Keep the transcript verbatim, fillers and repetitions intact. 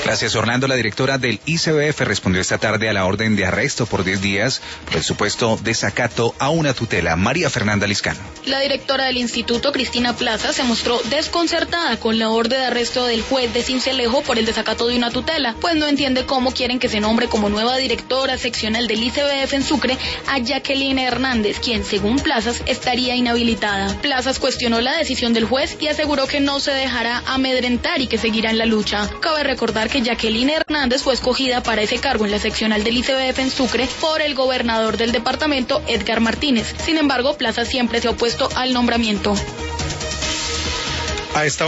Gracias, Orlando. La directora del I C B F respondió esta tarde a la orden de arresto por diez días por el supuesto desacato a una tutela. María Fernanda Liscano. La directora del instituto, Cristina Plaza, se mostró desconcertada con la orden de arresto del juez de Sincelejo por el desacato de una tutela, pues no entiende cómo quieren que se nombre como nueva directora seccional del I C B F en Sucre a Jacqueline Hernández, quien, según Plazas, estaría inhabilitada. Plazas cuestionó la decisión del juez y aseguró que no se dejará amedrentar y que seguirá en la lucha. Cabe recordar que Jacqueline Hernández fue escogida para ese cargo en la seccional del I C B F en Sucre por el gobernador del departamento, Edgar Martínez. Sin embargo, Plaza siempre se ha opuesto al nombramiento. A esta